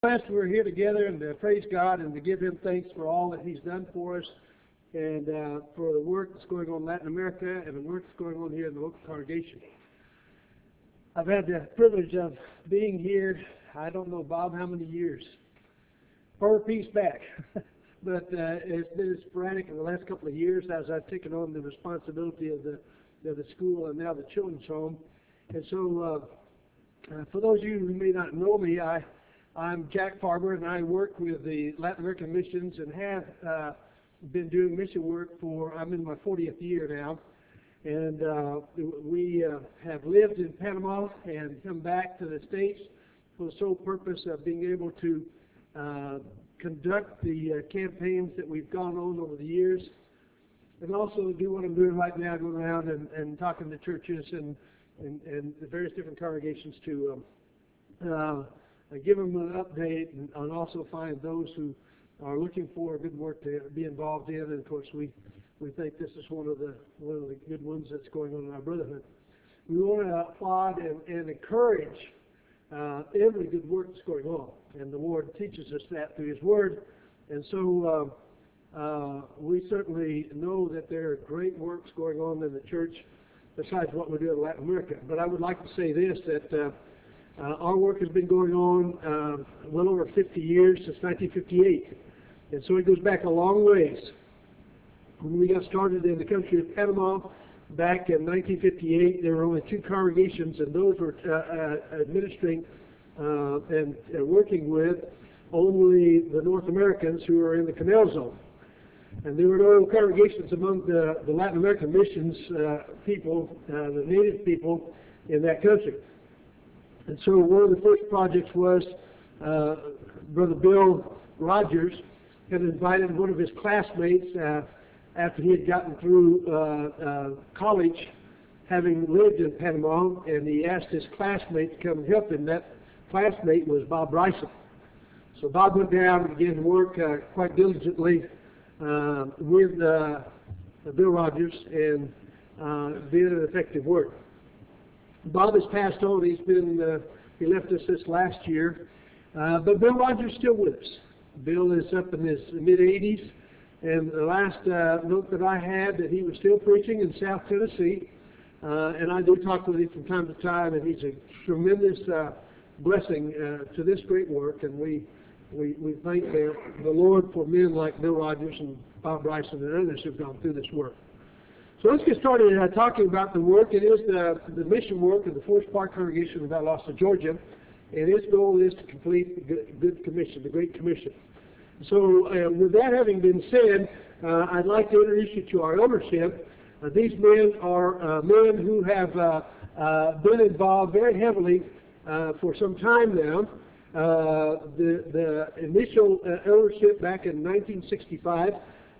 Pastor, we're here together and to praise God and to give Him thanks for all that He's done for us and for the work that's going on in Latin America and the work that's going on here in the local congregation. I've had the privilege of being here, I don't know, Bob, how many years? 4 piece back. But it's been sporadic in the last couple of years as I've taken on the responsibility of the school and now the children's home. And so for those of you who may not know me, I'm Jack Farber, and I work with the Latin American missions and have been doing mission work I'm in my 40th year now. And we have lived in Panama and come back to the States for the sole purpose of being able to conduct the campaigns that we've gone on over the years, and also do what I'm doing right now, going around and talking to churches and the various different congregations to give them an update and also find those who are looking for good work to be involved in. And of course, we think this is one of the good ones that's going on in our brotherhood. We want to applaud and encourage every good work that's going on, and the Lord teaches us that through His Word. And so we certainly know that there are great works going on in the church besides what we're doing in Latin America. But I would like to say this, that our work has been going on well over 50 years, since 1958. And so it goes back a long ways. When we got started in the country of Panama back in 1958, there were only 2 congregations, and those were administering and working with only the North Americans who are in the Canal Zone. And there were no congregations among the Latin American missions people, the native people in that country. And so one of the first projects was Brother Bill Rogers had invited one of his classmates after he had gotten through college, having lived in Panama, and he asked his classmate to come and help him. That classmate was Bob Bryson. So Bob went down and began to work quite diligently with Bill Rogers and did an effective work. Bob has passed on. He left us this last year, but Bill Rogers is still with us. Bill is up in his mid-80s, and the last note that I had that he was still preaching in South Tennessee, and I do talk with him from time to time, and he's a tremendous blessing to this great work, and we thank the Lord for men like Bill Rogers and Bob Bryson and others who've gone through this work. So let's get started talking about the work. It is the mission work of the Forest Park Congregation of Valdosta, Georgia, and its goal is to complete the Good Commission, the Great Commission. So with that having been said, I'd like to introduce you to our eldership. These men are men who have been involved very heavily for some time now. The initial eldership back in 1965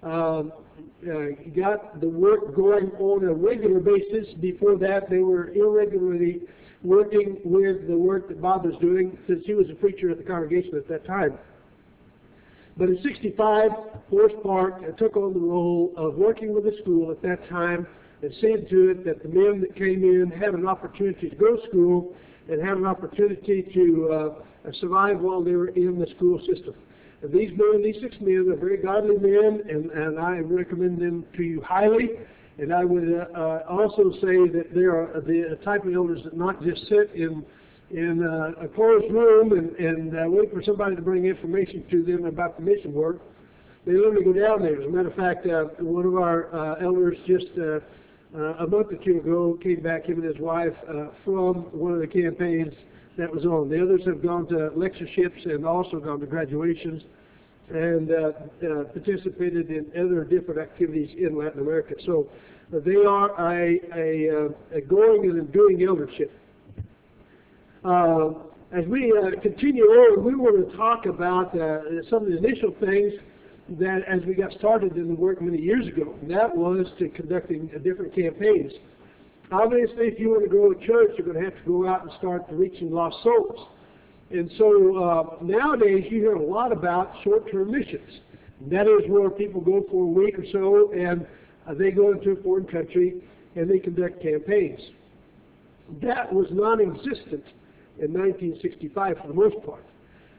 got the work going on a regular basis. Before that, they were irregularly working with the work that Bob was doing, since he was a preacher at the congregation at that time. But in '65, Forest Park took on the role of working with the school at that time and seeing to it that the men that came in had an opportunity to go to school and had an opportunity to survive while they were in the school system. And these 6 men are very godly men, and I recommend them to you highly. And I would also say that they are the type of elders that not just sit in a closed room and wait for somebody to bring information to them about the mission work. They literally go down there. As a matter of fact, one of our elders just a month or 2 ago came back, him and his wife, from one of the campaigns that was on. The others have gone to lectureships and also gone to graduations and participated in other different activities in Latin America. So they are a going and doing eldership. As we continue on, we want to talk about some of the initial things that as we got started in the work many years ago, and that was to conducting different campaigns. Obviously, if you want to grow a church, you're going to have to go out and start reaching lost souls. And so nowadays, you hear a lot about short-term missions. That is where people go for a week or so, and they go into a foreign country, and they conduct campaigns. That was non-existent in 1965 for the most part.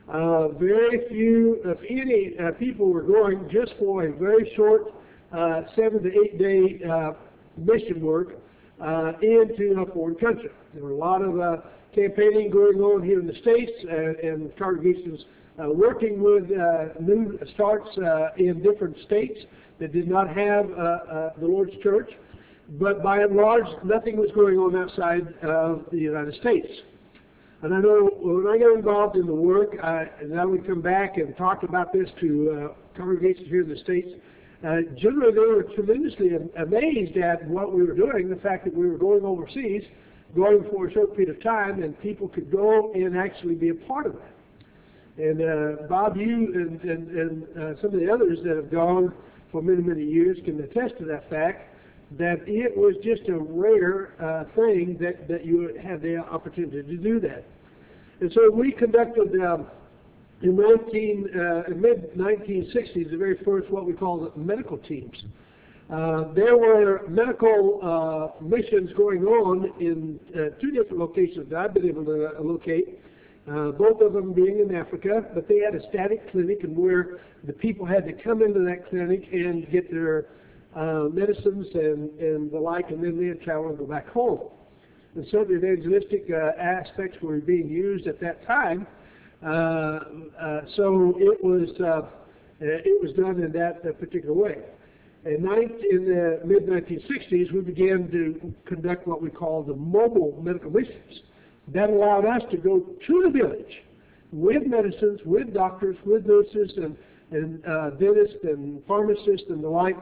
Very few, if any, people were going just for a very short 7 to 8 day mission work into a foreign country. There were a lot of campaigning going on here in the States, and congregations working with new starts in different states that did not have the Lord's church. But by and large, nothing was going on outside of the United States. And I know when I got involved in the work, and I would come back and talk about this to congregations here in the States, generally they were tremendously amazed at what we were doing, the fact that we were going overseas, going for a short period of time, and people could go and actually be a part of that. And Bob, you and some of the others that have gone for many, many years can attest to that fact, that it was just a rare thing that you had the opportunity to do that. And so we conducted in mid-1960s the very first what we call medical teams. There were medical missions going on in 2 different locations that I've been able to locate, both of them being in Africa, but they had a static clinic and where the people had to come into that clinic and get their medicines and the like, and then they'd travel and go back home. And so the evangelistic aspects were being used at that time, so it was done in that particular way. In the mid-1960s, we began to conduct what we call the mobile medical missions. That allowed us to go to the village with medicines, with doctors, with nurses, and dentists and pharmacists and the like,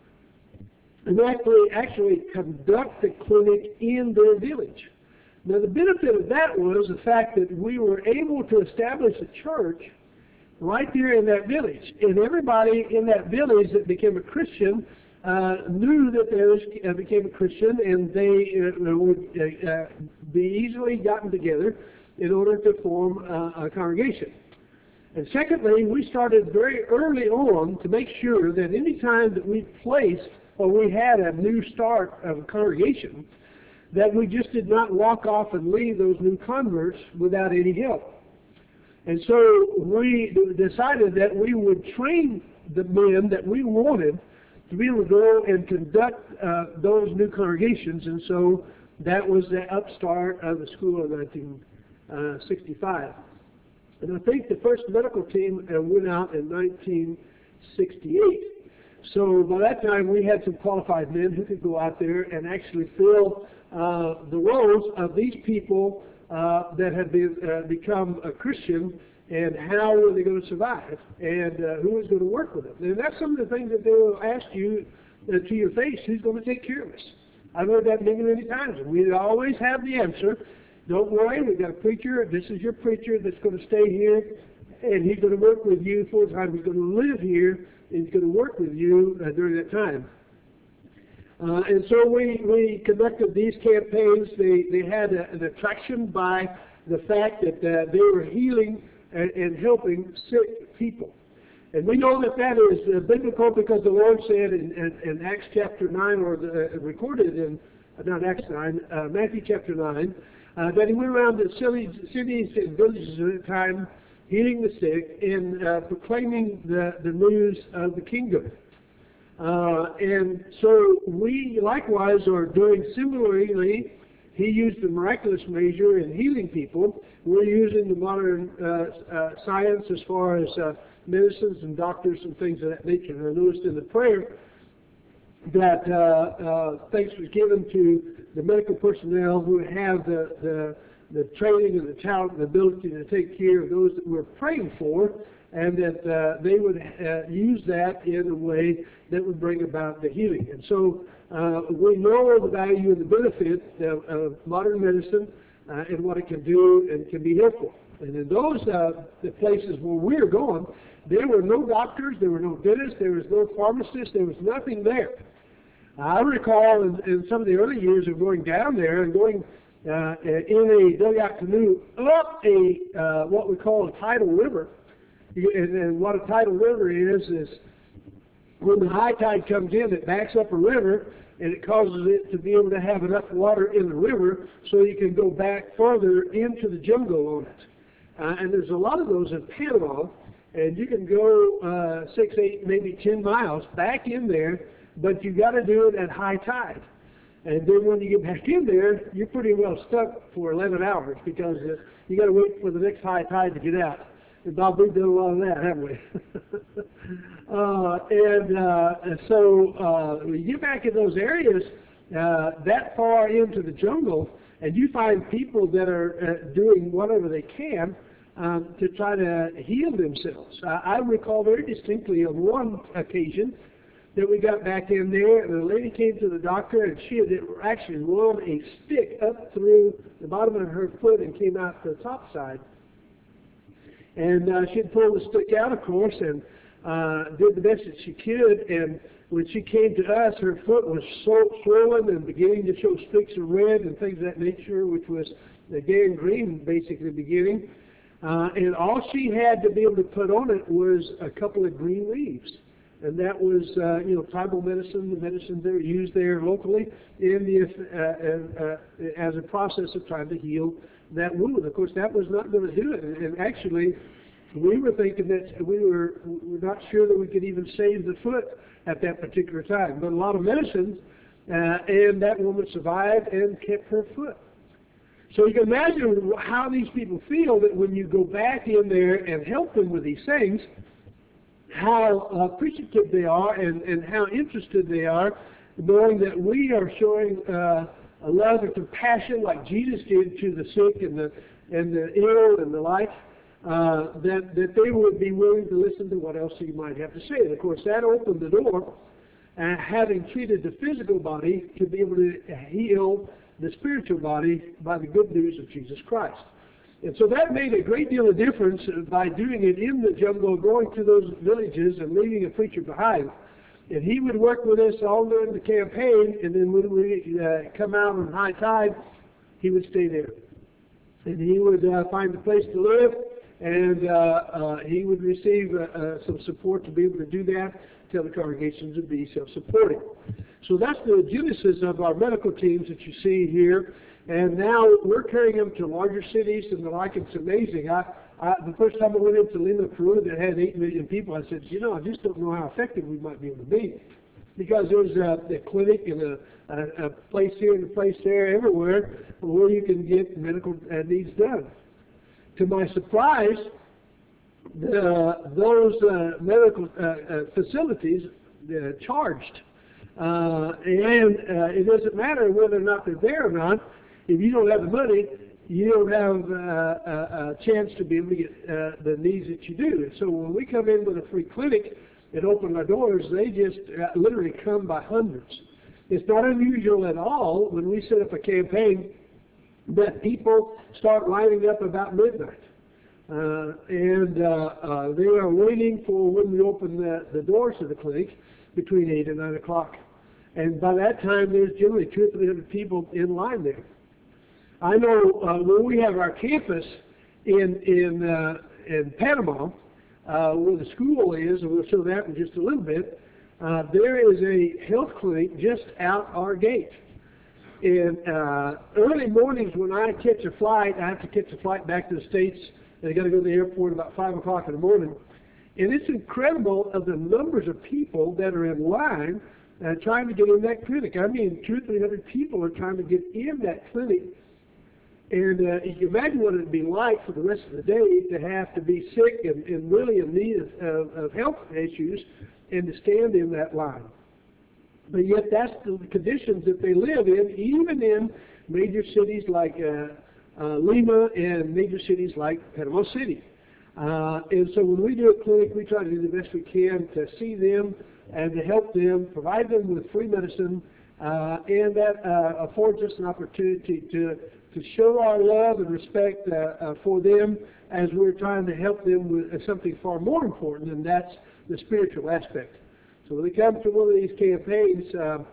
and actually conduct the clinic in their village. Now the benefit of that was the fact that we were able to establish a church right there in that village. And everybody in that village that became a Christian knew that they became a Christian, and they would be easily gotten together in order to form a congregation. And secondly, we started very early on to make sure that any time that we placed or we had a new start of a congregation, that we just did not walk off and leave those new converts without any help. And so we decided that we would train the men that we wanted to be able to go and conduct those new congregations, and so that was the upstart of the school in 1965. And I think the first medical team went out in 1968. So by that time we had some qualified men who could go out there and actually fill the roles of these people that had become a Christian, and how were they going to survive, and who was going to work with them. And that's some of the things that they will ask you to your face, who's going to take care of us? I've heard that many, many times, and we always have the answer. Don't worry, we've got a preacher. This is your preacher that's going to stay here, and he's going to work with you full time. He's going to live here, and he's going to work with you during that time. And so we conducted these campaigns. They had an attraction by the fact that they were healing and helping sick people. And we know that that is biblical because the Lord said in Acts chapter 9, or recorded in, not Acts 9, Matthew chapter 9, that he went around the cities and villages at the time, healing the sick and proclaiming the news of the kingdom. And so we likewise are doing similarly. He used the miraculous measure in healing people. We're using the modern science as far as medicines and doctors and things of that nature. And I noticed in the prayer that thanks was given to the medical personnel who have the training and the talent and the ability to take care of those that we're praying for, and that they would use that in a way that would bring about the healing. And so we know the value and the benefit of modern medicine and what it can do and can be helpful. And in those the places where we're going, there were no doctors, there were no dentists, there was no pharmacists, there was nothing there. I recall in some of the early years of going down there and going in a dugout canoe up a what we call a tidal river. And what a tidal river is when the high tide comes in, it backs up a river, and it causes it to be able to have enough water in the river so you can go back further into the jungle on it. And there's a lot of those in Panama, and you can go 6, 8, maybe 10 miles back in there, but you got to do it at high tide. And then when you get back in there, you're pretty well stuck for 11 hours because you got to wait for the next high tide to get out. And Bob, we've done a lot of that, haven't we? So when you get back in those areas that far into the jungle, and you find people that are doing whatever they can to try to heal themselves. I recall very distinctly on one occasion that we got back in there, and the lady came to the doctor, and she had actually run a stick up through the bottom of her foot and came out to the top side. And she had pulled the stick out, of course, and did the best that she could. And when she came to us, her foot was so swollen and beginning to show streaks of red and things of that nature, which was the gangrene basically beginning. And all she had to be able to put on it was a couple of green leaves. And that was, tribal medicine, the medicines that are used there locally as a process of trying to heal that wound. Of course, that was not going to do it. And actually, we were thinking that we were not sure that we could even save the foot at that particular time. But a lot of medicines, and that woman survived and kept her foot. So you can imagine how these people feel that when you go back in there and help them with these things, how appreciative they are and how interested they are, knowing that we are showing a love and compassion like Jesus did to the sick and the ill and the like, that they would be willing to listen to what else you might have to say. And of course, that opened the door, having treated the physical body, to be able to heal the spiritual body by the good news of Jesus Christ. And so that made a great deal of difference by doing it in the jungle, going to those villages and leaving a preacher behind. And he would work with us all during the campaign, and then when we come out on high tide, he would stay there. And he would find a place to live, and he would receive some support to be able to do that until the congregations would be self-supporting. So that's the genesis of our medical teams that you see here. And now we're carrying them to larger cities and the like. It's amazing. The first time I went into Lima, Peru, that had 8 million people, I said, I just don't know how effective we might be able to be. Because there was a clinic and a place here and a place there, everywhere, where you can get medical needs done. To my surprise, those medical facilities charged. And it doesn't matter whether or not they're there or not. If you don't have the money, you don't have a chance to be able to get the needs that you do. And so when we come in with a free clinic and open our doors, they just literally come by hundreds. It's not unusual at all when we set up a campaign that people start lining up about midnight. And they are waiting for when we open the doors of the clinic between 8 and 9 o'clock. And by that time, there's generally 200 or 300 people in line there. I know when we have our campus in Panama, where the school is, and we'll show that in just a little bit, there is a health clinic just out our gate. And early mornings when I catch a flight, I have to catch a flight back to the States, and I got to go to the airport about 5 o'clock in the morning. And it's incredible of the numbers of people that are in line trying to get in that clinic. I mean, 200 or 300 people are trying to get in that clinic. And you can imagine what it would be like for the rest of the day to have to be sick and really in need of health issues and to stand in that line. But yet that's the conditions that they live in, even in major cities like Lima and major cities like Panama City. And so when we do a clinic, we try to do the best we can to see them and to help them, provide them with free medicine, and that affords us an opportunity to show our love and respect for them as we're trying to help them with something far more important, and that's the spiritual aspect. So when they come to one of these campaigns,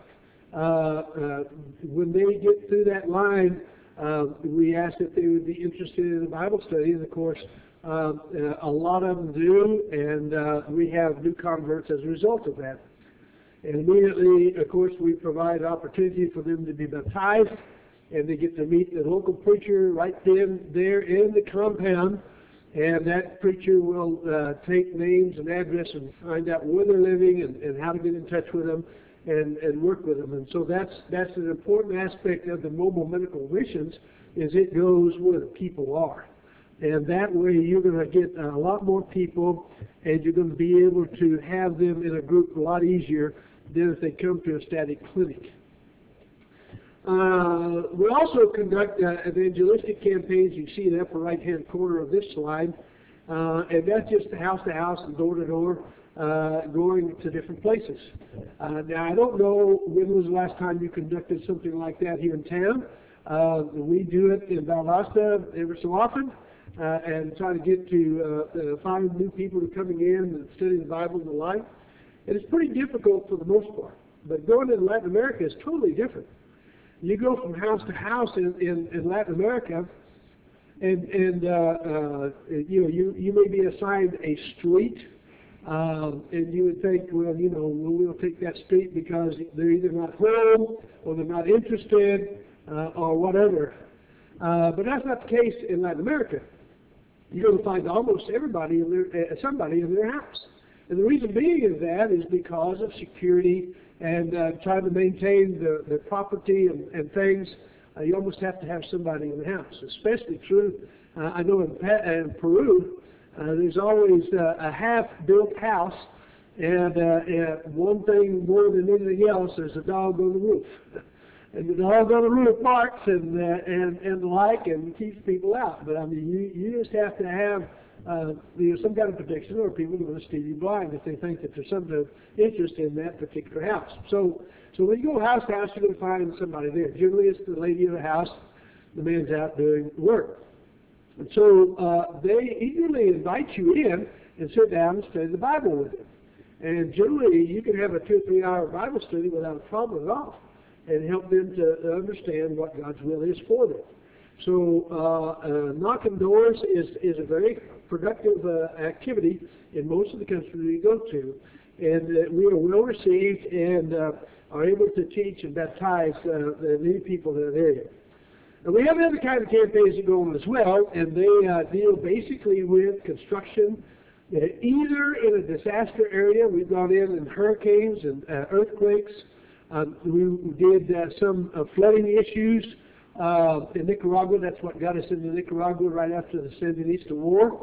when they get through that line, we ask that they would be interested in the Bible study, and of course, a lot of them do, and we have new converts as a result of that. And immediately, of course, we provide opportunity for them to be baptized, and they get to meet the local preacher right then, there in the compound, And that preacher will take names and address and find out where they're living and how to get in touch with them and work with them. And so that's an important aspect of the mobile medical missions, is it goes where the people are. And that way you're going to get a lot more people, and you're going to be able to have them in a group a lot easier than if they come to a static clinic. We also conduct evangelistic campaigns. You see in the upper right-hand corner of this slide, and that's just house to house and door to door, going to different places. Now, I don't know when was the last time you conducted something like that here in town. We do it in Valdosta every so often, and try to get to find new people who are coming in and studying the Bible and the like. And it's pretty difficult for the most part. But going to Latin America is totally different. You go from house to house in Latin America, and you may be assigned a street, and you would think, well, we'll take that street because they're either not home or they're not interested or whatever. But that's not the case in Latin America. You're going to find almost everybody somebody in their house. And the reason being is because of security and trying to maintain the property and things. You almost have to have somebody in the house. Especially true, I know in Peru, there's always a half-built house, and one thing more than anything else, there's a dog on the roof. And the dog on the roof barks and the like, and keeps people out. But I mean, you just have to have some kind of protection, or people are going to steal you blind if they think that there's some interest in that particular house. So when you go house to house, you're going to find somebody there. Generally, it's the lady of the house. The man's out doing work. And so they eagerly invite you in and sit down and study the Bible with them. And generally, you can have a 2 or 3 hour Bible study without a problem at all, and help them to understand what God's will is for them. So knocking doors is a very productive activity in most of the countries we go to, and we are well received and are able to teach and baptize the many people in that area. And we have other kind of campaigns that go on as well, and they deal basically with construction, either in a disaster area. We've gone in hurricanes and earthquakes. We did some flooding issues in Nicaragua. That's what got us into Nicaragua right after the Sandinista War.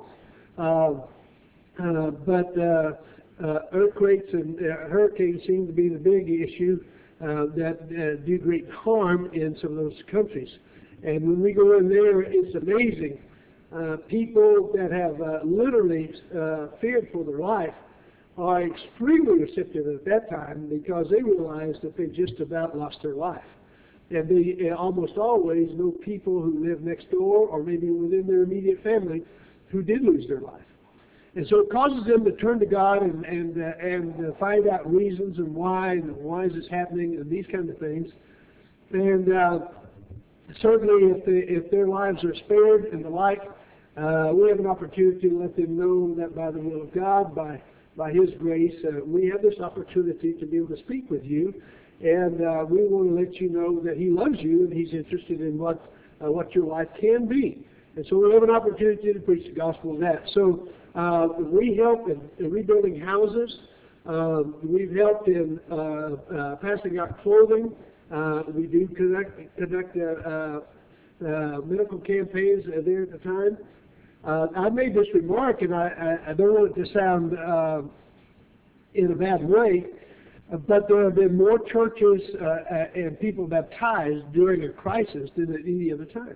But earthquakes and hurricanes seem to be the big issue that do great harm in some of those countries. And when we go in there, it's amazing. People that have literally feared for their life are extremely receptive at that time, because they realize that they just about lost their life. And they almost always know people who live next door or maybe within their immediate family who did lose their life. And so it causes them to turn to God and find out reasons and why is this happening and these kind of things. And certainly if their lives are spared and the like, we have an opportunity to let them know that by the will of God, by His grace, we have this opportunity to be able to speak with you, and we want to let you know that He loves you and He's interested in what your life can be. And so we have an opportunity to preach the gospel of that. So we help in rebuilding houses. We've helped in passing out clothing. We do conduct medical campaigns there at the time. I made this remark, and I don't want it to sound in a bad way, but there have been more churches and people baptized during a crisis than at any other time.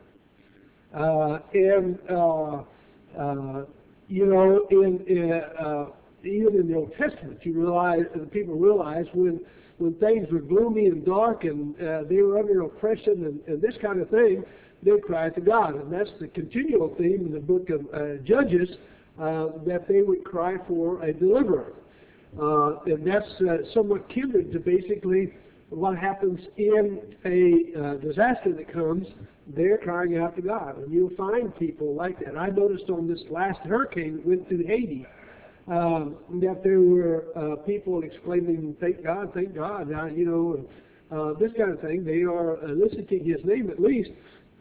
Even in the Old Testament, people realize when things were gloomy and dark and they were under oppression and this kind of thing, they cried to God. And that's the continual theme in the book of Judges, that they would cry for a deliverer. And that's somewhat kindred to basically what happens in a disaster that comes. They're crying out to God. And you'll find people like that. I noticed on this last hurricane that went through Haiti, that there were people exclaiming, thank God, this kind of thing. They are eliciting His name at least,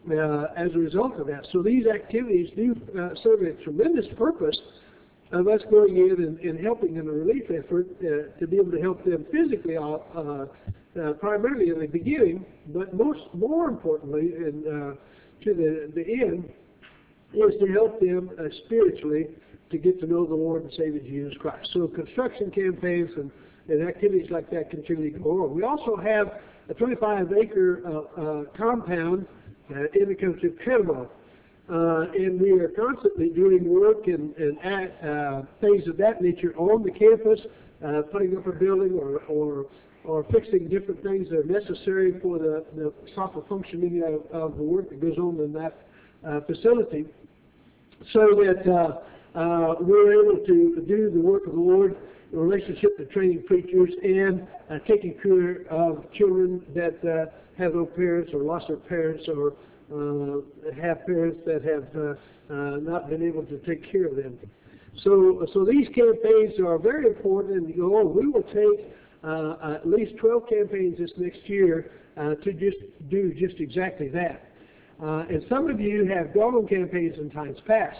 as a result of that. So these activities do serve a tremendous purpose of us going in and helping in a relief effort to be able to help them physically, primarily in the beginning, but more importantly, and to the end, is to help them spiritually to get to know the Lord and Savior Jesus Christ. So construction campaigns and activities like that continue to go on. We also have a 25-acre compound in the country of Panama. And we are constantly doing work and things of that nature on the campus, putting up a building or fixing different things that are necessary for the proper functioning of the work that goes on in that facility, so that we're able to do the work of the Lord in relationship to training preachers and taking care of children that have no parents or lost their parents or have parents that have not been able to take care of them. So these campaigns are very important, and we will take at least 12 campaigns this next year to just do just exactly that. And some of you have gone on campaigns in times past.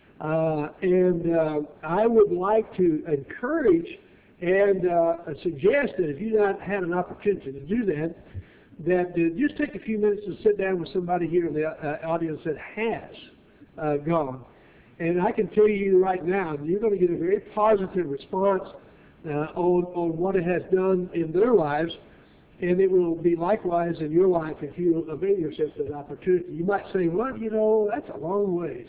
And I would like to encourage and suggest that if you've not had an opportunity to do that, just take a few minutes to sit down with somebody here in the audience that has gone. And I can tell you right now, you're going to get a very positive response on what it has done in their lives, and it will be likewise in your life if you avail yourself of that opportunity. You might say, well, that's a long ways.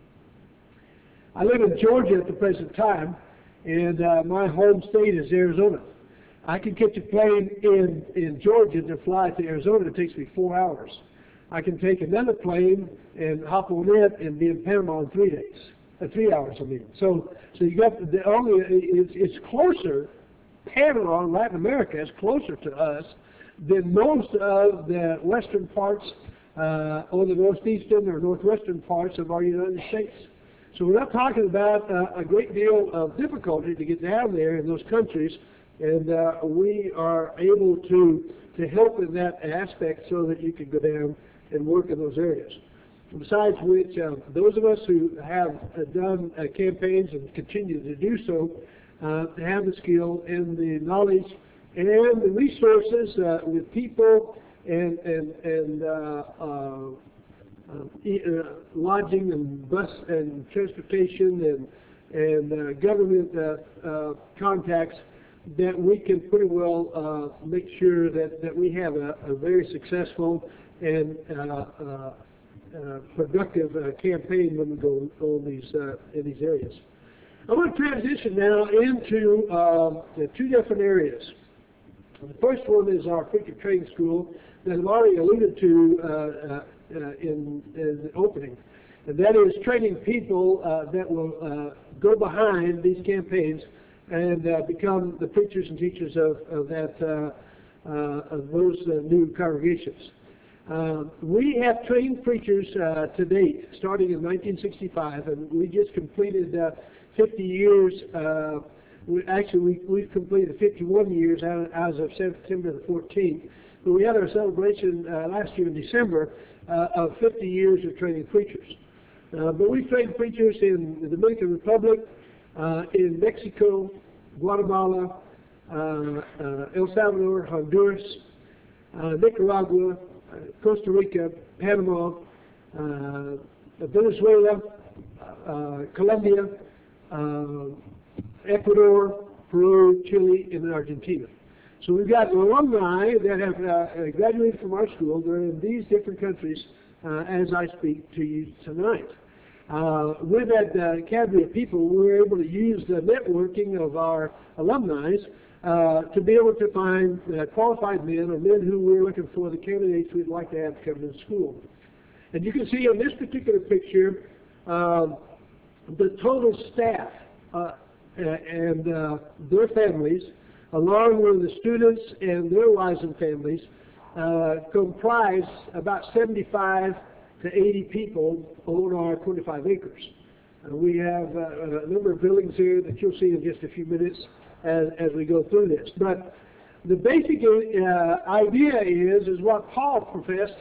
I live in Georgia at the present time, and my home state is Arizona. I can catch a plane in Georgia to fly to Arizona. It takes me 4 hours. I can take another plane and hop on it and be in Panama in 3 days. 3 hours, I mean. So you got it's closer. Panama, Latin America, is closer to us than most of the western parts or the northeastern or northwestern parts of our United States. So we're not talking about a great deal of difficulty to get down there in those countries, and we are able to help in that aspect so that you can go down and work in those areas. Besides which, those of us who have done campaigns and continue to do so have the skill and the knowledge and the resources with people and lodging and bus and transportation and government contacts that we can pretty well make sure that we have a very successful and productive campaign when we go on in these areas. I want to transition now into two different areas. The first one is our preacher training school that I've already alluded to in the opening. And that is training people that will go behind these campaigns and become the preachers and teachers of those new congregations. We have trained preachers to date, starting in 1965, and we just completed 50 years. We've completed 51 years as of September the 14th. But we had our celebration last year in December of 50 years of training preachers. But we've trained preachers in the Dominican Republic, in Mexico, Guatemala, El Salvador, Honduras, Nicaragua, Costa Rica, Panama, Venezuela, Colombia, Ecuador, Peru, Chile, and Argentina. So we've got alumni that have graduated from our school. They're in these different countries as I speak to you tonight. With that cadre of people, we're able to use the networking of our alumni to be able to find qualified men or men who we're looking for, the candidates we'd like to have come to school. And you can see in this particular picture the total staff and their families, along with the students and their wives and families, comprise about 75 to 80 people on our 25 acres. We have a number of buildings here that you'll see in just a few minutes as we go through this. But the basic idea is what Paul professed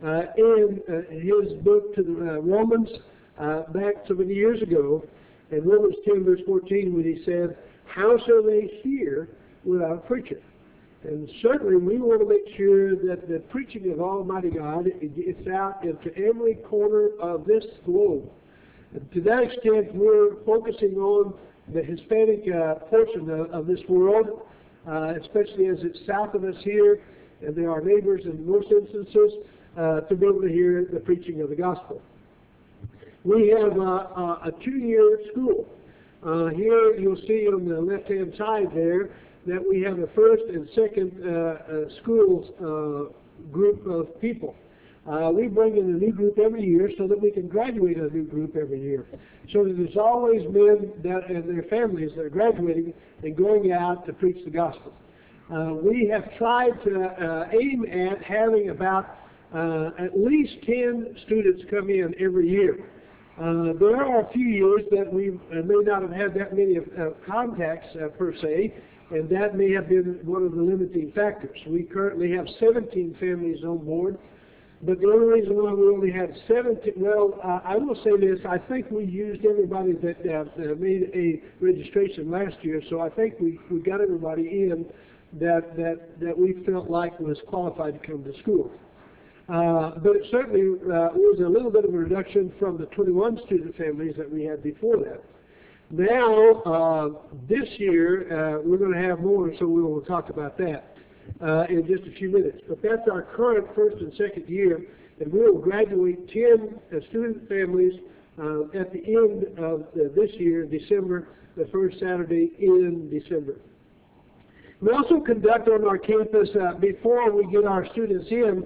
in his book to the Romans back so many years ago, in Romans 10, verse 14, when he said, "How shall they hear without a preacher?" And certainly we want to make sure that the preaching of Almighty God gets out into every corner of this globe. And to that extent, we're focusing on the Hispanic portion of this world, especially as it's south of us here, and they are neighbors in most instances, to be able to hear the preaching of the gospel. We have a 2-year school. Here you'll see on the left-hand side there that we have a first and second schools group of people. We bring in a new group every year so that we can graduate a new group every year. So that there's always men and their families that are graduating and going out to preach the gospel. We have tried to aim at having about at least 10 students come in every year. There are a few years that we may not have had that many contacts per se, and that may have been one of the limiting factors. We currently have 17 families on board, but the only reason why we only had 17, well, I will say this, I think we used everybody that made a registration last year, so I think we got everybody in that we felt like was qualified to come to school. But it certainly was a little bit of a reduction from the 21 student families that we had before that. Now, this year, we're going to have more, so we will talk about that in just a few minutes. But that's our current first and second year, and we will graduate 10 student families at the end of this year, December, the first Saturday in December. We also conduct on our campus, before we get our students in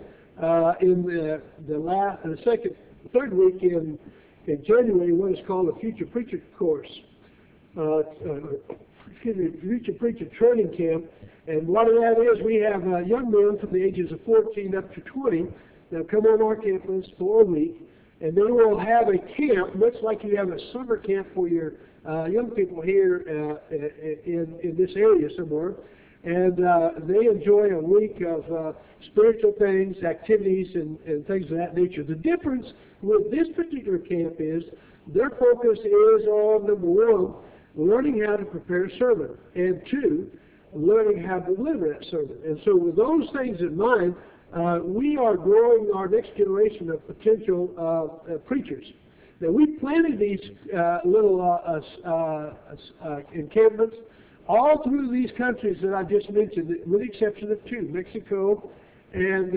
the third week in January, what is called a Future Preacher course. Future Preacher training camp. And what that is, we have young men from the ages of 14 up to 20 that come on our campus for a week, and they will have a camp, much like you have a summer camp for your young people here in this area somewhere. And they enjoy a week of spiritual things, activities, and things of that nature. The difference with this particular camp is their focus is on, number one, learning how to prepare a sermon, and two, learning how to deliver that sermon. And so with those things in mind, we are growing our next generation of potential preachers. Now, we planted these little encampments all through these countries that I just mentioned, with the exception of two, Mexico and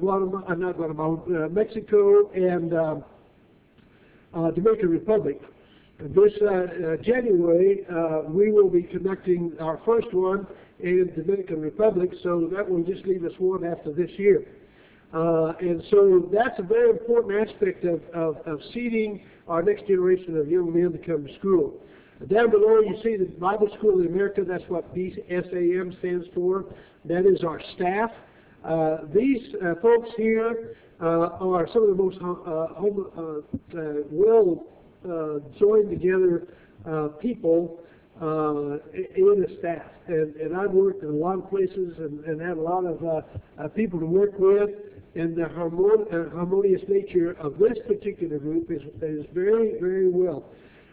Mexico and Dominican Republic. This January, we will be conducting our first one in Dominican Republic, so that will just leave us one after this year. And so that's a very important aspect of seeding our next generation of young men to come to school. Down below you see the Bible School in America. That's what BSAM stands for. That is our staff. These folks here are some of the most well joined together people in the staff. And I've worked in a lot of places and had a lot of people to work with. And the harmonious nature of this particular group is very, very well.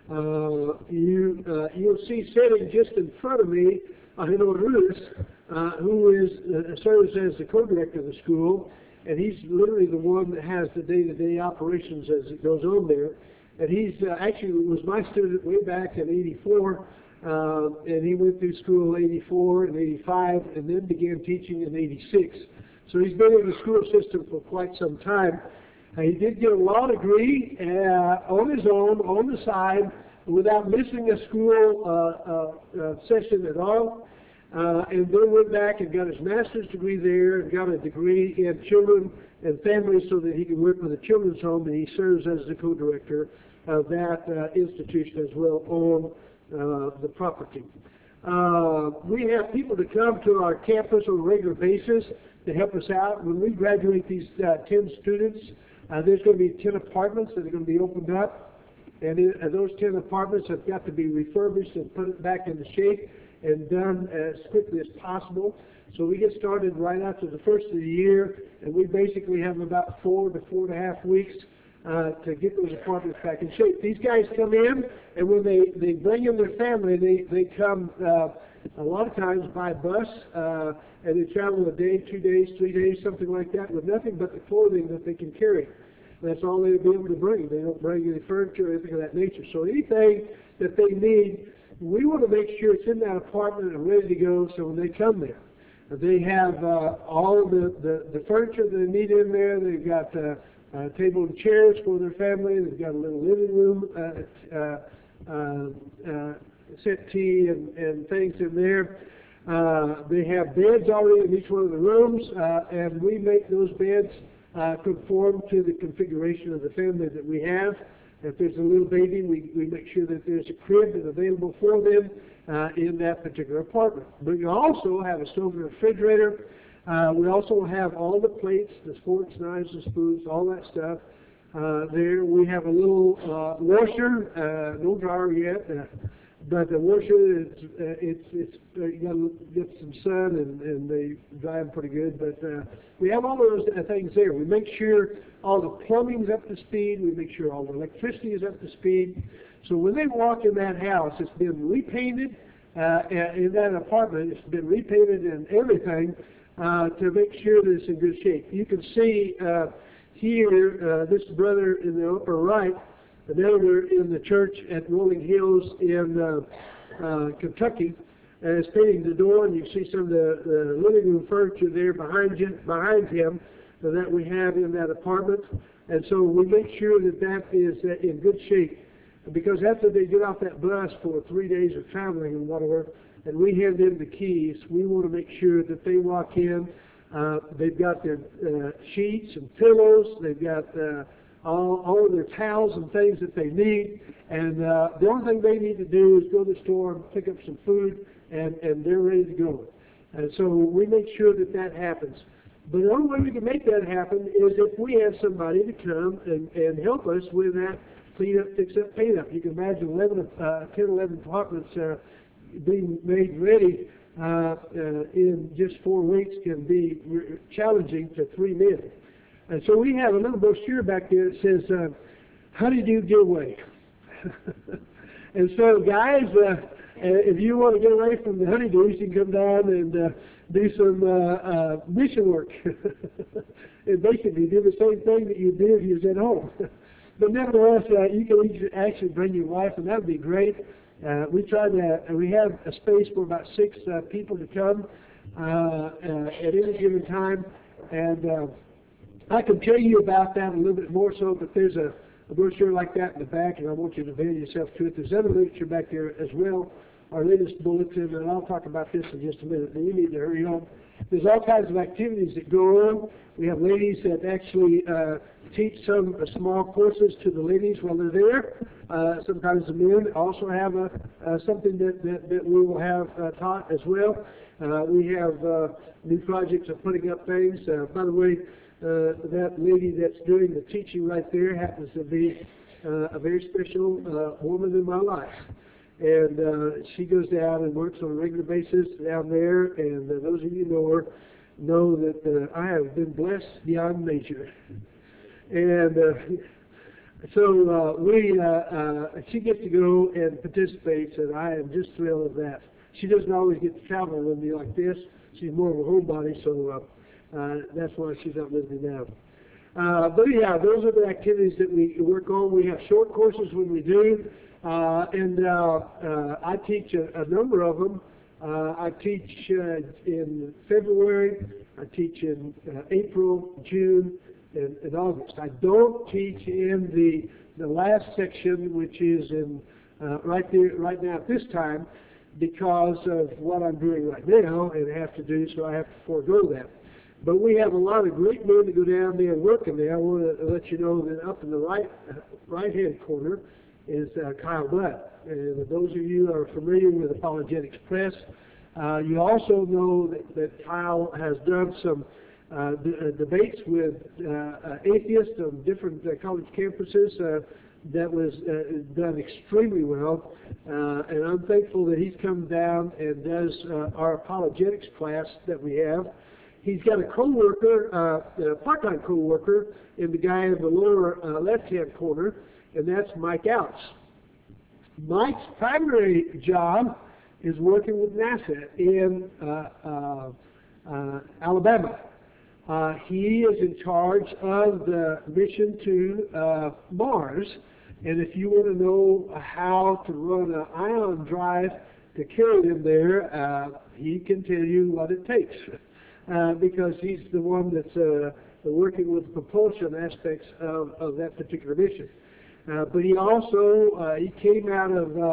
You'll see sitting just in front of me, Ruth, who serves as the co-director of the school, and he's literally the one that has the day-to-day operations as it goes on there. And he's actually was my student way back in '84, and he went through school in '84 and '85, and then began teaching in '86. So he's been in the school system for quite some time. He did get a law degree on his own, on the side, without missing a school session at all, and then went back and got his master's degree there and got a degree in children and families so that he can work with the children's home, and he serves as the co-director of that institution as well on the property. We have people that come to our campus on a regular basis to help us out. When we graduate these 10 students, there's going to be 10 apartments that are going to be opened up, and those 10 apartments have got to be refurbished and put back into shape. and done as quickly as possible. So we get started right after the first of the year, and we basically have about 4 to 4.5 weeks to get those apartments back in shape. These guys come in, and when they bring in their family, they come a lot of times by bus, and they travel a day, 2 days, 3 days, something like that, with nothing but the clothing that they can carry. That's all they'll be able to bring. They don't bring any furniture or anything of that nature. So anything that they need, we want to make sure it's in that apartment and ready to go, so when they come there, they have all the furniture that they need in there. They've got table and chairs for their family. They've got a little living room settee and things in there. They have beds already in each one of the rooms, and we make those beds conform to the configuration of the family that we have. If there's a little baby, we make sure that there's a crib that's available for them in that particular apartment. But you also have a stove and refrigerator. We also have all the plates, the forks, knives, and spoons, all that stuff. There we have a little washer, no dryer yet, but the washer, you got to get some sun and they dry them pretty good. But we have all those things there. We make sure all the plumbing's up to speed. We make sure all the electricity is up to speed. So when they walk in that house, it's been repainted. In that apartment, it's been repainted and everything to make sure that it's in good shape. You can see here, this brother in the upper right, an elder in the church at Rolling Hills in Kentucky, is painting the door, and you see some of the living room furniture there behind him that we have in that apartment. And so we make sure that that is in good shape, because after they get off that bus for 3 days of traveling and whatever, and we hand them the keys, we want to make sure that they walk in, they've got their sheets and pillows, they've got all of their towels and things that they need, and the only thing they need to do is go to the store and pick up some food, and they're ready to go. And so we make sure that that happens. But the only way we can make that happen is if we have somebody to come and help us with that clean up, fix up, paint up. You can imagine 10, 11 apartments being made ready in just 4 weeks can be challenging to 3 men. And so we have a little brochure back there that says, honeydew giveaway. And so guys, if you want to get away from the honeydews, you can come down and do some mission work. And basically do the same thing that you do if you was at home. But nevertheless, you can actually bring your wife, and that would be great. We have a space for about 6 people to come at any given time. And I can tell you about that a little bit more so, but there's a brochure like that in the back, and I want you to avail yourself to it. There's other literature back there as well, our latest bulletin, and I'll talk about this in just a minute, but you need to hurry on. There's all kinds of activities that go on. We have ladies that actually teach some small courses to the ladies while they're there. Sometimes the men also have something that we will have taught as well. We have new projects of putting up things. By the way, that lady that's doing the teaching right there happens to be a very special woman in my life. And she goes down and works on a regular basis down there, and those of you who know her know that I have been blessed beyond measure. And so she gets to go and participate, and I am just thrilled with that. She doesn't always get to travel with me like this. She's more of a homebody, so that's why she's not with me now. But yeah, those are the activities that we work on. We have short courses when we do, and I teach a number of them. I teach in February, I teach in April, June, and August. I don't teach in the last section, which is in right now at this time, because of what I'm doing right now and have to do, so I have to forego that. But we have a lot of great men that go down there and work in there. I want to let you know that up in the right-hand corner is Kyle Budd. And those of you who are familiar with Apologetics Press, you also know that Kyle has done some debates with atheists on different college campuses that was done extremely well, and I'm thankful that he's come down and does our apologetics class that we have. He's got a co-worker, a part-time co-worker, in the guy in the lower left-hand corner, and that's Mike Outs. Mike's primary job is working with NASA in Alabama. He is in charge of the mission to Mars, and if you want to know how to run an ion drive to carry them there, he can tell you what it takes, because he's the one that's working with the propulsion aspects of that particular mission. But he also, he came out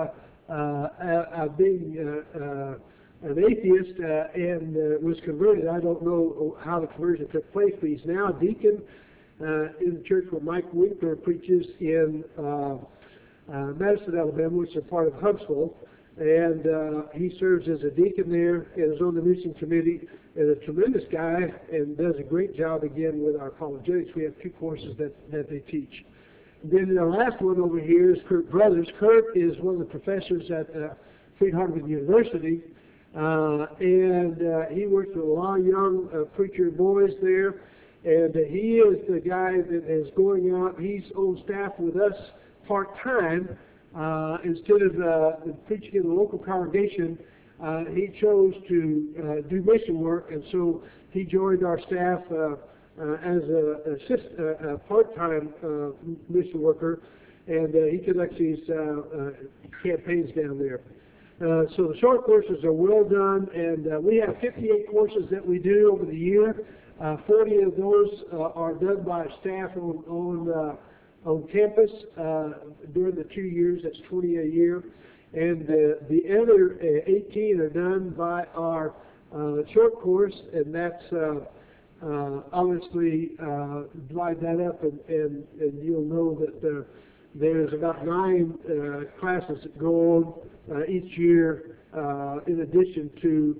of being an atheist and was converted. I don't know how the conversion took place, but he's now a deacon in the church where Mike Winkler preaches in Madison, Alabama, which is a part of Huntsville. And he serves as a deacon there and is on the mission committee, and a tremendous guy, and does a great job again with our apologetics. We have 2 courses that they teach. And then the last one over here is Kurt Brothers. Kurt is one of the professors at Freed-Hardeman University, and he works with a lot of young preacher boys there, and he is the guy that is going out. He's on staff with us part-time. Instead of preaching in the local congregation, he chose to do mission work, and so he joined our staff as a part-time mission worker, and he conducts these campaigns down there. So the short courses are well done, and we have 58 courses that we do over the year. 40 of those are done by staff on campus during the 2 years. That's 20 a year. And the other 18 are done by our short course, and that's obviously divide that up, and you'll know that there's about 9 classes that go on each year in addition to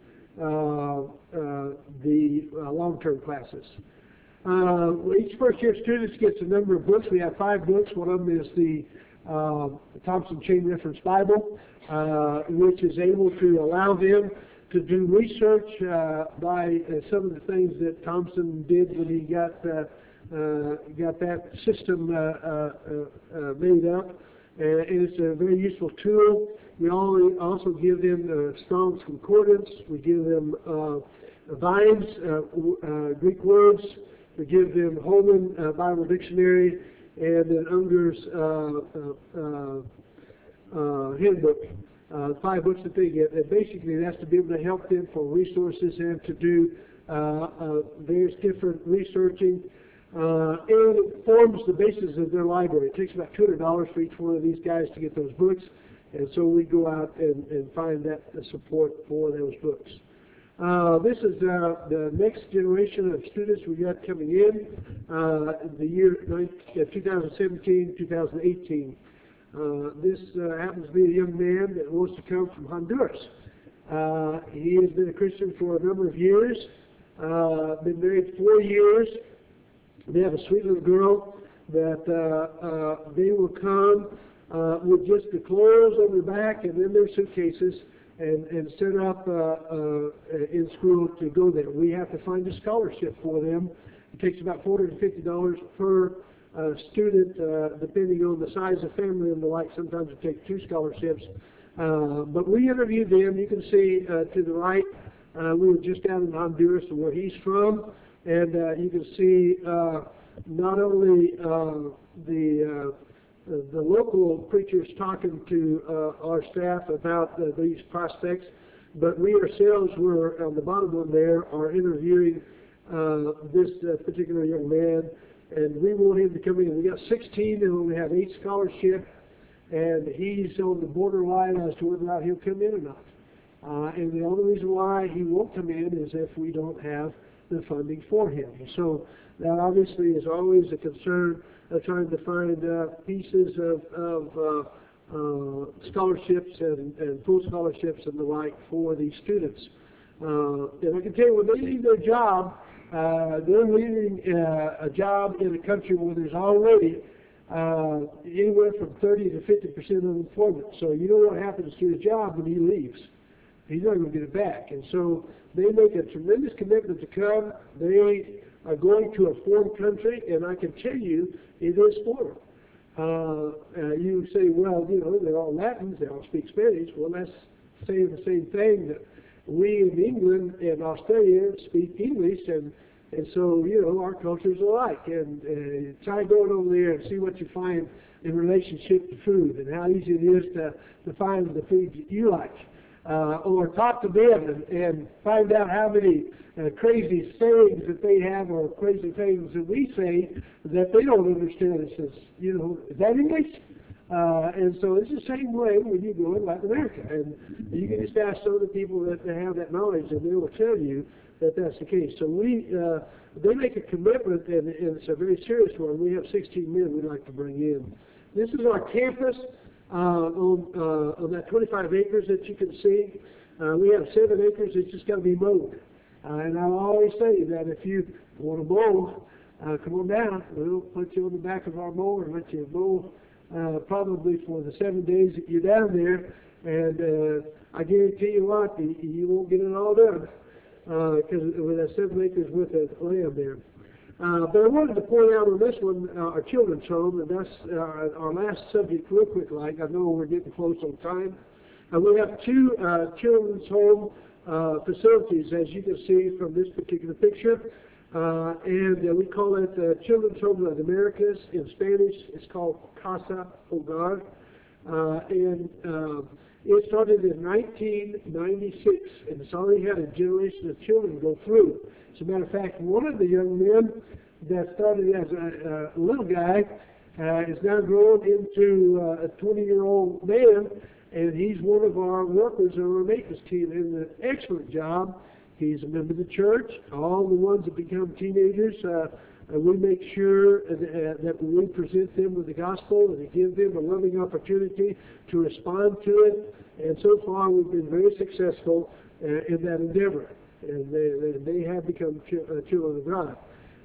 the long-term classes. Each first-year student gets a number of books. We have 5 books. One of them is the Thompson Chain Reference Bible, which is able to allow them to do research by some of the things that Thompson did when he got that system made up. And it's a very useful tool. We also give them Strong's Concordance. We give them Vine's Greek words. We give them Holman Bible Dictionary, and then Unger's handbook. 5 books that they get. And basically, that's to be able to help them for resources and to do various different researching. And it forms the basis of their library. It takes about $200 for each one of these guys to get those books, and so we go out and find that support for those books. This is the next generation of students we got coming in, the year 2017, 2018. This happens to be a young man that wants to come from Honduras. He has been a Christian for a number of years, been married 4 years. They have a sweet little girl that they will come with just the clothes on their back and in their suitcases and set up in school to go there. We have to find a scholarship for them. It takes about $450 per student, depending on the size of family and the like. Sometimes it takes 2 scholarships. But we interviewed them. You can see to the right, we were just down in Honduras, where he's from, and you can see not only the local preachers talking to our staff about these prospects, but we ourselves were, on the bottom one there, are interviewing this particular young man, and we want him to come in. We got 16, and we have 8 scholarships, and he's on the borderline as to whether or not he'll come in or not. And the only reason why he won't come in is if we don't have the funding for him. So that obviously is always a concern of trying to find pieces of scholarships and full scholarships and the like for these students. And I can tell you, when they leave their job, they're leaving a job in a country where there's already anywhere from 30 to 50% unemployment. So you know what happens to his job when he leaves. He's not going to get it back. And so they make a tremendous commitment to come. They are going to a foreign country, and I can tell you it is foreign. You say, well, you know, they're all Latins, they all speak Spanish. Well, that's saying the same thing that we in England and Australia speak English, and so, you know, our cultures are alike. And try going over there and see what you find in relationship to food and how easy it is to find the food that you like. Or talk to them and find out how many crazy sayings that they have or crazy things that we say that they don't understand. It says, you know, is that English? And so it's the same way when you go in Latin America. And you can just ask some of the people that have that knowledge, and they will tell you that that's the case. So they make a commitment, and it's a very serious one. We have 16 men we'd like to bring in. This is our campus on that 25 acres that you can see. We have 7 acres. It's just got to be mowed. And I'll always say that if you want to mow, come on down. We'll put you on the back of our mower and let you mow probably for the 7 days that you're down there. And I guarantee you what, you won't get it all done because with that 7 acres worth of land there. But I wanted to point out on this one, our children's home, and that's our last subject real quick like. I know we're getting close on time. We have 2 children's home facilities, as you can see from this particular picture. And we call it Children's Home of the Americas. In Spanish, it's called Casa Hogar. And it started in 1996, and it's already had a generation of children go through. As a matter of fact, one of the young men that started as a little guy is now grown into a 20-year-old man, and he's one of our workers on our maintenance team, and an excellent job. He's a member of the church. All the ones that become teenagers, we make sure that we present them with the gospel and to give them a loving opportunity to respond to it. And so far, we've been very successful in that endeavor. And they have become children of God.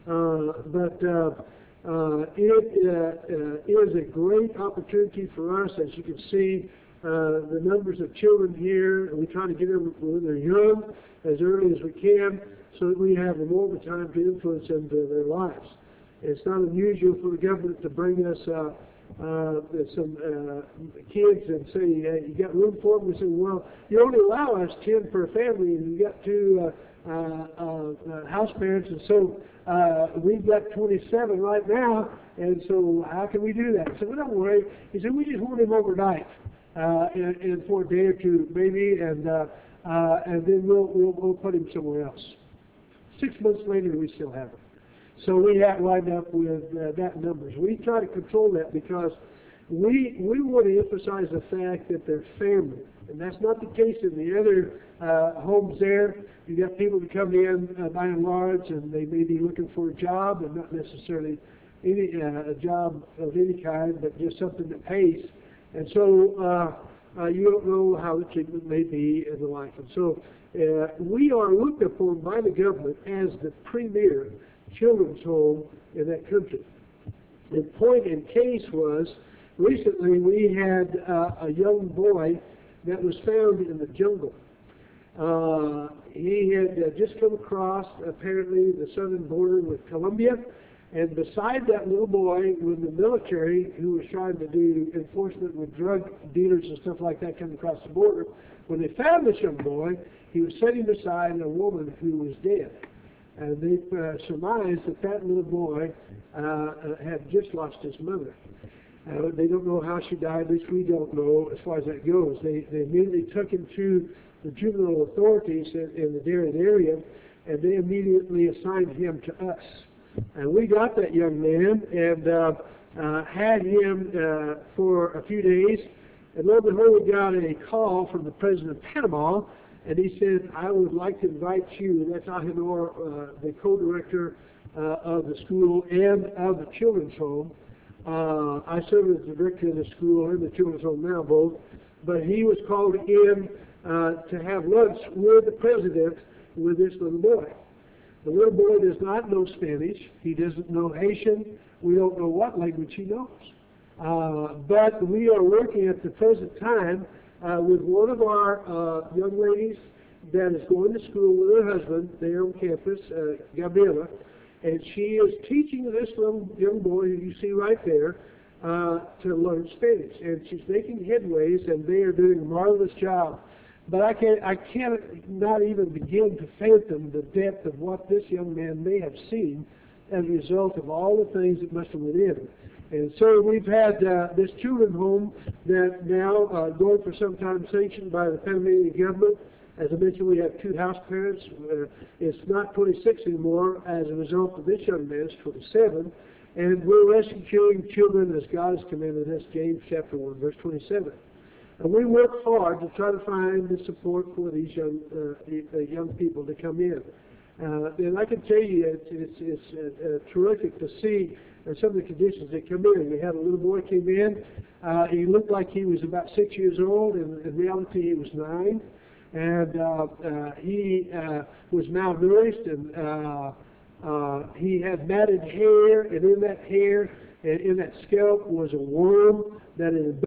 It is a great opportunity for us. As you can see, the numbers of children here, we try to get them when they're young, as early as we can, so that we have more of a time to influence them into their lives. It's not unusual for the government to bring us some kids and say, you got room for them? We say, well, you only allow us 10 per family, and you got 2 house parents, and so we've got 27 right now, and so how can we do that? I said, well, don't worry. He said, we just want him overnight, and for a day or 2 maybe, and then we'll put him somewhere else. 6 months later, we still have him. So we have lined up with that numbers. We try to control that because we want to emphasize the fact that they're family. And that's not the case in the other homes there. You got people that come in by and large, and they may be looking for a job, and not necessarily a job of any kind, but just something that pays. And so you don't know how the treatment may be and the like. And so we are looked upon by the government as the premier children's home in that country. The point in case was, recently we had a young boy that was found in the jungle. He had just come across, apparently, the southern border with Colombia, and beside that little boy was the military who was trying to do enforcement with drug dealers and stuff like that coming across the border. When they found this young boy, he was sitting beside a woman who was dead. And they surmised that that little boy had just lost his mother. They don't know how she died, at least we don't know as far as that goes. They immediately took him to the juvenile authorities in the Darien area, and they immediately assigned him to us. And we got that young man and had him for a few days. And lo and behold, we got a call from the president of Panama, and he said, I would like to invite you, and that's Agenor, the co-director of the school and of the children's home. I serve as the director of the school and the children's home now, both. But he was called in to have lunch with the president with this little boy. The little boy does not know Spanish. He doesn't know Haitian We don't know what language he knows. But we are working at the present time with one of our young ladies that is going to school with her husband there on campus, Gabriela, and she is teaching this little young boy who you see right there to learn Spanish. And she's making headways, and they are doing a marvelous job. But I can't not even begin to fathom the depth of what this young man may have seen as a result of all the things that must have went in. And so we've had this children's home that now going for some time sanctioned by the Panamanian government. As I mentioned, we have 2 house parents. It's not 26 anymore as a result of this young man. It's 27. And we're rescuing children as God has commanded us, James chapter 1, verse 27. And we work hard to try to find the support for these young people to come in. And I can tell you, it's terrific to see some of the conditions that come in. We had a little boy came in. He looked like he was about 6 years old. In reality, he was 9. And he was malnourished, and he had matted hair, and in that hair and in that scalp was a worm that had